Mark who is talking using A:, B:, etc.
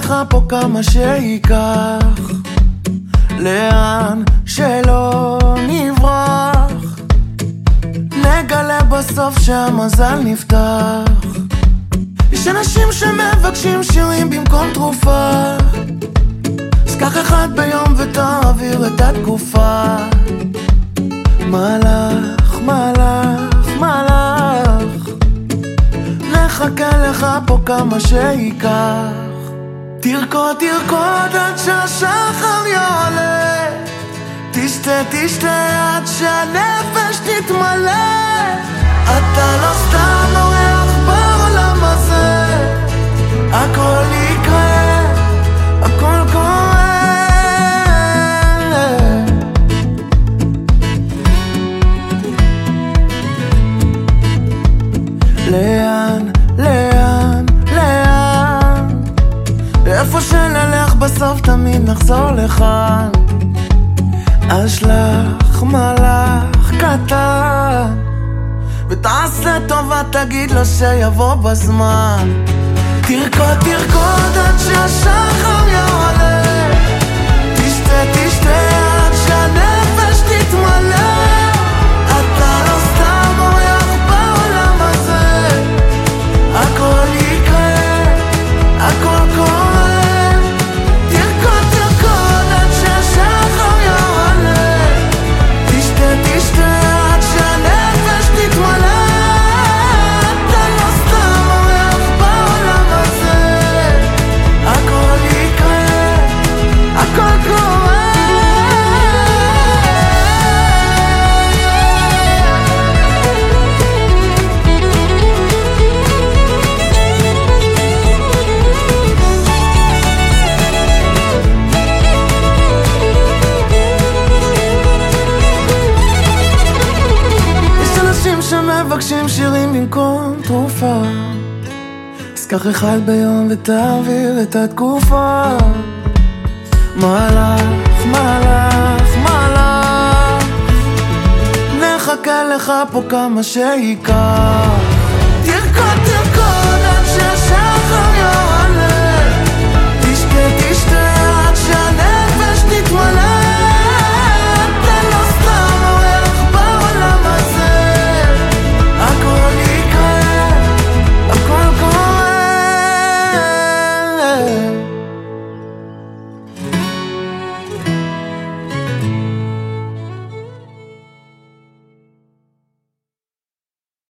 A: לך פה כמה שייקח, לאן שלא נברח, נגלה בסוף שהמזל נפתח. יש אנשים שמבקשים שירים במקום תרופה, אז קח אחד ביום ותעביר את התקופה. מלאך, מלאך, מלאך, נחכה לך פה כמה שייקח. תרקוד, תרקוד עד שהשחר יעלה, תשתה, תשתה עד שהנפש תתמלא. אתה לא סתם אורח בעולם הזה, הכל יקרה, הכל קורה. לאן, לאן, לאן, איפה שנלך בסוף תמיד נחזור לכאן. אז שלח מלאך קטן ותעשה טובה, תגיד לו שיבוא בזמן. תרקוד, תרקוד עד שהשחר יעלה, תשתה, תשתה עד שהנפש תתמלא. אתה לא סתם אורח בעולם הזה, הכל יקרה, הכל קורה. תרקוד, תרקוד עד שהשחר יעלה, תשתה, תשתה עד שהנפש תתמלא. אתה לא סתם אורח בעולם הזה, הכל יקרה, הכל קורה. שמבקשים שירים במקום תרופה, אז קח אחד ביום ותעביר את התקופה. מלאך, מלאך, מלאך, נחכה לך פה כמה שייקח.